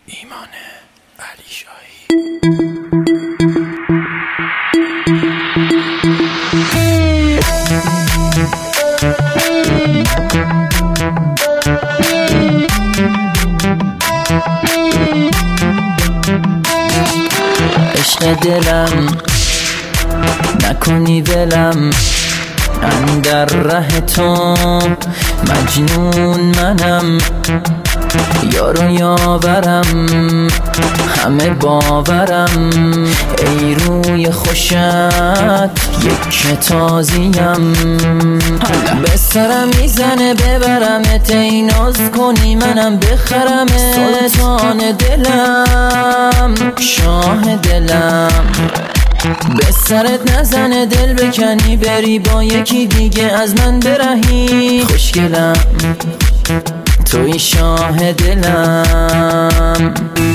ایمان علیشاهی. عشق دلم نکنی ولم، اندر ره تو مجنون منم، یارو یاورم همه باورم، ای روی خوشت یک تازیم، به سرم میزنه ببرمت، ای ناز کنی منم بخرمت، سلطان دلم شاه دلم، به سرت نزنه دل بکنی بری با یکی دیگه از من برهی، خوشگلم توی شاه دلم.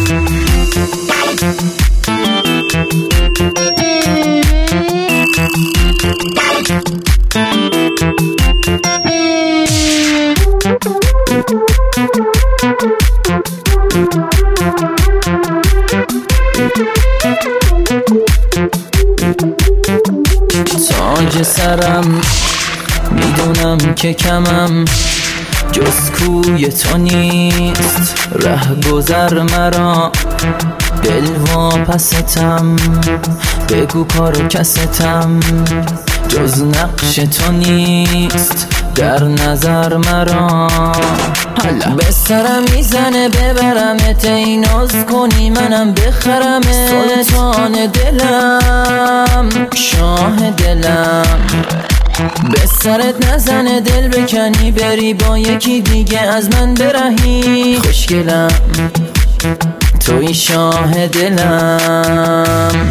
تاج سرم میدونم که کمم، جز کوی تو نیست ره گذر مرا، دل واپستم بگو کار کستم، جز نقش تو نیست در نظر مرا، به سرم میزنه ببرمت، ای ناز کنی منم بخرمت، سلطان دلم شاه دلم، به سرت نزنه دل بکنی بری با یکی دیگه از من برهی، خوشگلم توی شاه دلم.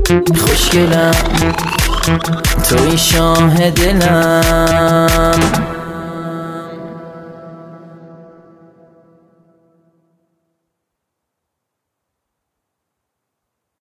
خوشگلم توی شاه دلم.